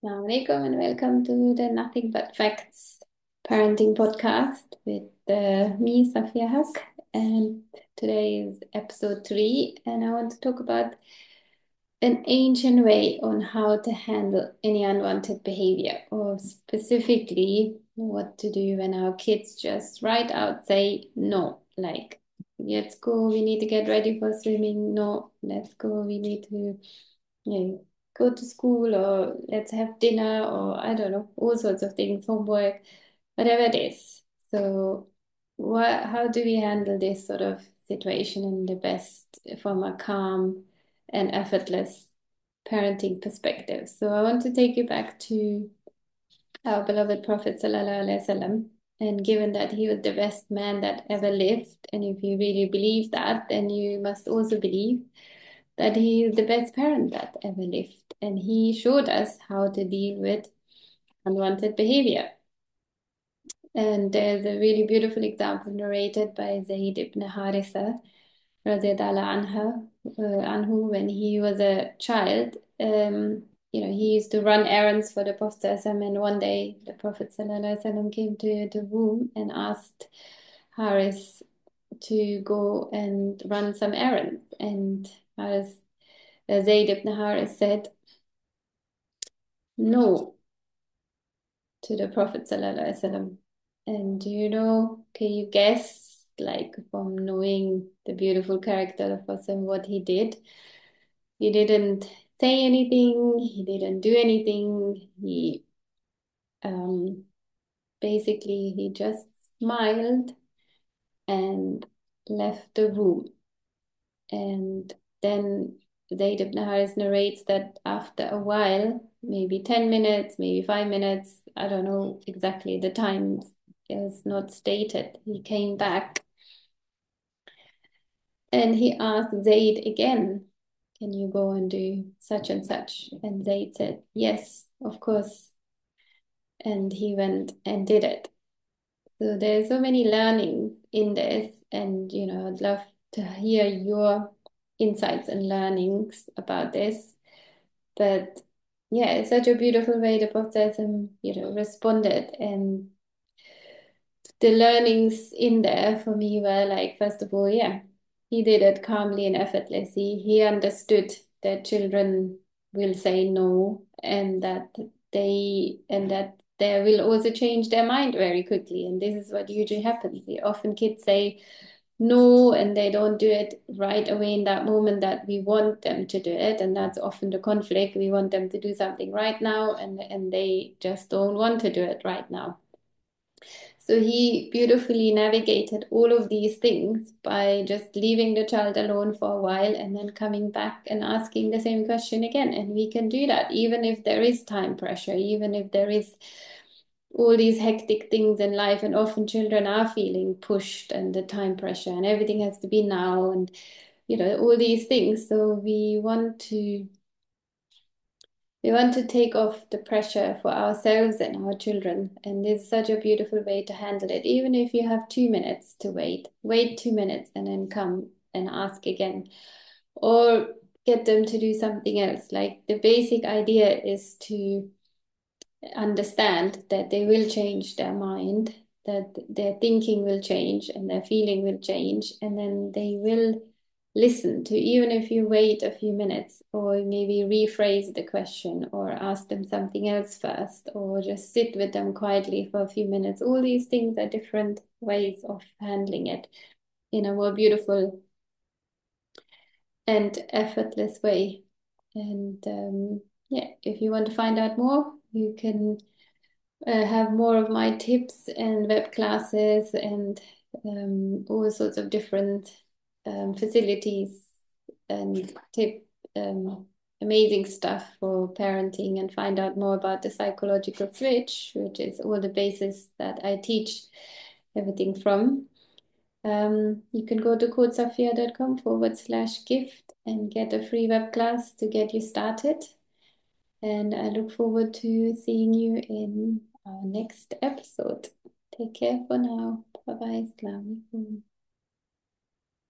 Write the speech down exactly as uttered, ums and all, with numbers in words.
Assalamu alaikum and welcome to the Nothing But Facts parenting podcast with uh, me, Safia Haq. And today is episode three, and I want to talk about an ancient way on how to handle any unwanted behavior, or specifically what to do when our kids just right out say no, like, let's go, we need to get ready for swimming. No, let's go, we need to, you know, go to school, or let's have dinner, or I don't know, all sorts of things, homework, whatever it is. So, what, how do we handle this sort of situation in the best from a calm and effortless parenting perspective? So, I want to take you back to our beloved Prophet Sallallahu Alaihi Wasallam. And given that he was the best man that ever lived, and if you really believe that, then you must also believe that he is the best parent that ever lived. And he showed us how to deal with unwanted behavior. And there's a really beautiful example narrated by Zayd ibn Harisa, radiallahu anha, uh, anhu, when he was a child. Um, you know, he used to run errands for the Prophet ﷺ, and one day the Prophet ﷺ came to the room and asked Haris to go and run some errands. And Haris, uh, Zayd ibn Haris said no to the Prophet ﷺ. And do you know, can you guess, like from knowing the beautiful character of Prophet, what he did? He didn't say anything, he didn't do anything. He um, basically he just smiled and left the room. And then Zayd ibn Haris narrates that after a while, maybe ten minutes, maybe five minutes, I don't know exactly, the time is not stated. He came back and he asked Zayd again, can you go and do such and such? And Zayd said, yes, of course. And he went and did it. So there's so many learnings in this, and you know, I'd love to hear your insights and learnings about this. But yeah, it's such a beautiful way the Prophet, you know, responded. And the learnings in there for me were like, first of all, yeah, he did it calmly and effortlessly. He understood that children will say no, and that they and that they will also change their mind very quickly. And this is what usually happens. Often kids say no, and they don't do it right away in that moment that we want them to do it. And that's often the conflict. We want them to do something right now, and, and they just don't want to do it right now. So he beautifully navigated all of these things by just leaving the child alone for a while and then coming back and asking the same question again. And we can do that even if there is time pressure, even if there is all these hectic things in life. And often children are feeling pushed and the time pressure, and everything has to be now, and you know, all these things. So we want to we want to take off the pressure for ourselves and our children. And this is such a beautiful way to handle it. Even if you have two minutes to wait, wait two minutes and then come and ask again. Or get them to do something else. Like, the basic idea is to understand that they will change their mind, that their thinking will change and their feeling will change, and then they will listen to, even if you wait a few minutes, or maybe rephrase the question, or ask them something else first, or just sit with them quietly for a few minutes. All these things are different ways of handling it in a more beautiful and effortless way. And um, yeah, if you want to find out more, you can uh, have more of my tips and web classes and um, all sorts of different um, facilities and tip um, amazing stuff for parenting, and find out more about the psychological switch, which is all the basis that I teach everything from. Um, you can go to codesafia.com forward slash gift and get a free web class to get you started. And I look forward to seeing you in our next episode. Take care for now. Bye bye. Assalamu alaikum.